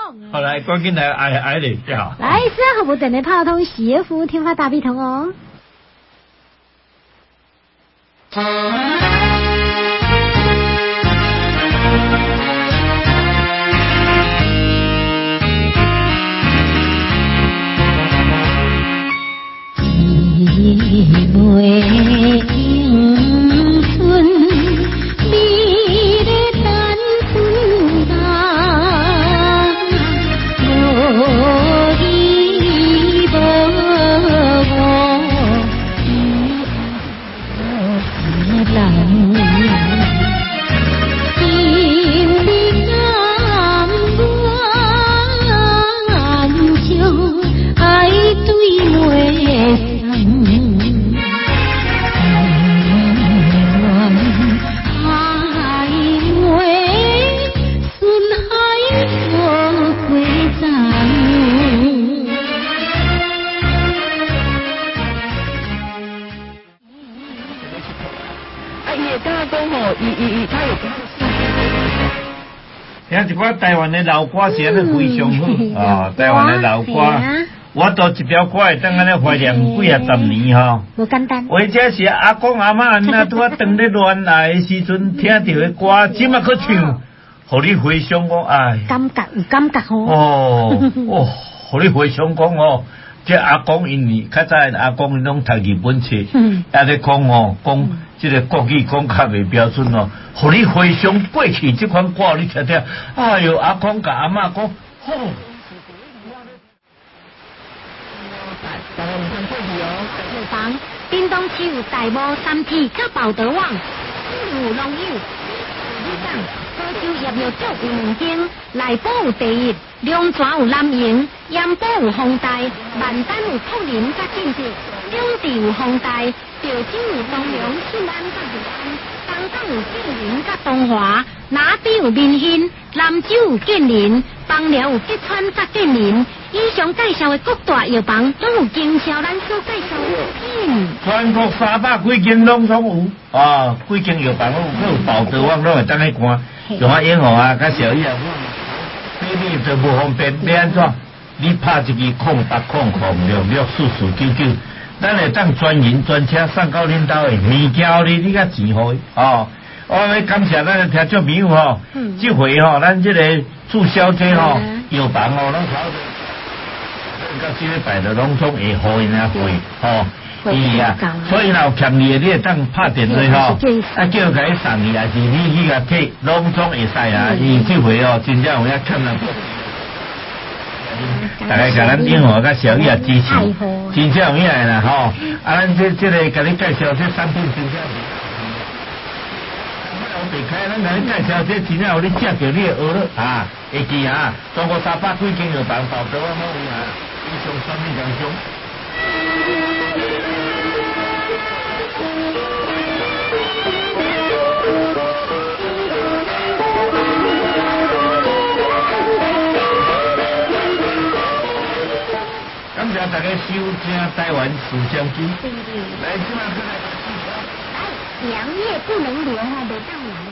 好来，赶紧来挨嘞，好。 来，是啊，好不等的炮通邪福天发大臂头哦。 听一寡台湾的老歌是安尼非常好啊！台湾的老歌，我都一条歌会当安尼怀念几啊十年吼。 无简单。 或者是阿公阿嬷那拄啊当咧乱来的时阵听到的歌，即马去唱，互你回想讲哎。 感觉有感觉吼。 哦，互你回想讲哦，这阿公因为较早阿公因拢读日本册，也咧讲哦讲。这个国语讲较袂标准哦，互你回想过去这款歌，你听听，哎哟，阿公甲阿嬷讲，好。 叮当市有大帽三 T 甲报道网，有农友，你讲，高州业有足有两间，内部有第一，龙泉有蓝营，盐埔有丰大，万丹有福林甲建设，两地有丰大。潮州有东梁、信安甲宜安，东港有建林甲东华，哪边有民兴，南州有建林，邦寮有吉川甲建林。以上介绍的各大药房拢有经销咱所介绍的药品。 全国300几间拢有啊，几间药房拢有报道网拢会当去看，用啊烟号啊，甲小医啊，你就无方便，要安怎？你拍一支0800664499。咱会当专营专车送到恁兜的物件哩，你甲钱互伊哦。我要感谢咱的听众朋友吼，这回吼，咱这个促销这吼药房吼，咱搞到这礼拜的拢总会互因啊会吼，伊啊，所以若有欠你的，你会当拍电话吼，啊叫甲伊送你，还是你去甲摕，拢总会使啊。伊这回哦，真正有影欠人。大家甲咱英华甲小雨啊支持，真正有影啦吼！啊，咱这个甲你介绍这产品真正，我袂开，咱甲你介绍这真正有你食着你的学了啊，会记啊！全国300几间药房报道我某有啊，以上产品当中。感谢大家收听台湾时尚机。来，今晚再来。 来，良夜不能留哈，得当晚。